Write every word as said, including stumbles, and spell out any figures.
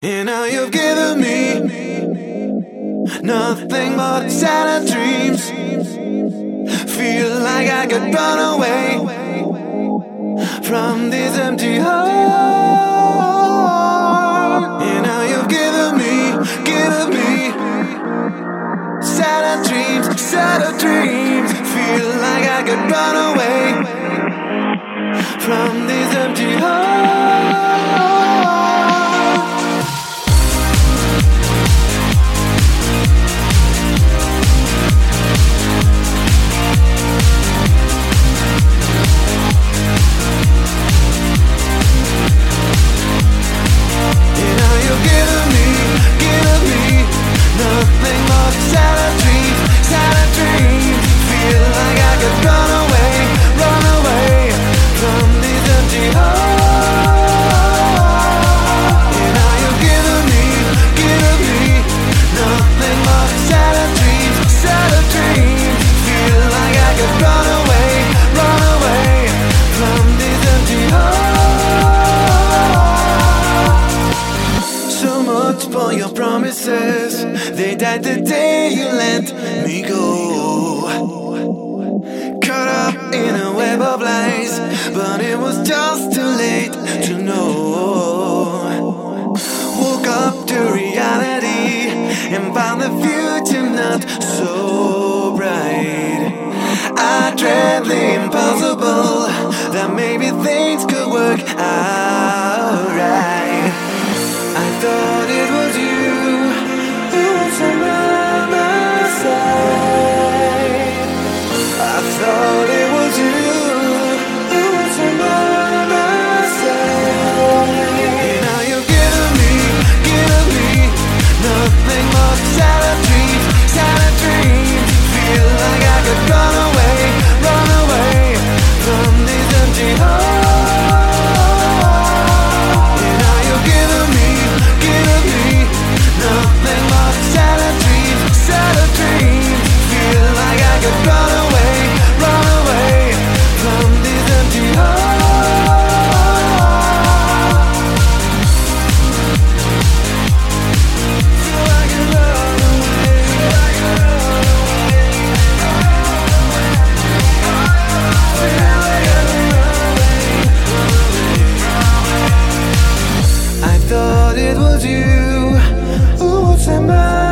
And now you've given me nothing but sad dreams. Feel like I could run away from this empty heart. And now you've given me, given me sad dreams, sad dreams. Feel like I could run away from this empty heart. For your promises, they died the day you let me go. Caught up in a web of lies, but it was just too late to know. Woke up to reality and found the future not so bright. I dread the impossible, that maybe things could work out right. I thought it was you who was by my side. I thought it was you who was by my side. And now you've given me, given me nothing but sad dreams, sad dreams. Feel like I could run away, run away from this empty heart. It was you who would send my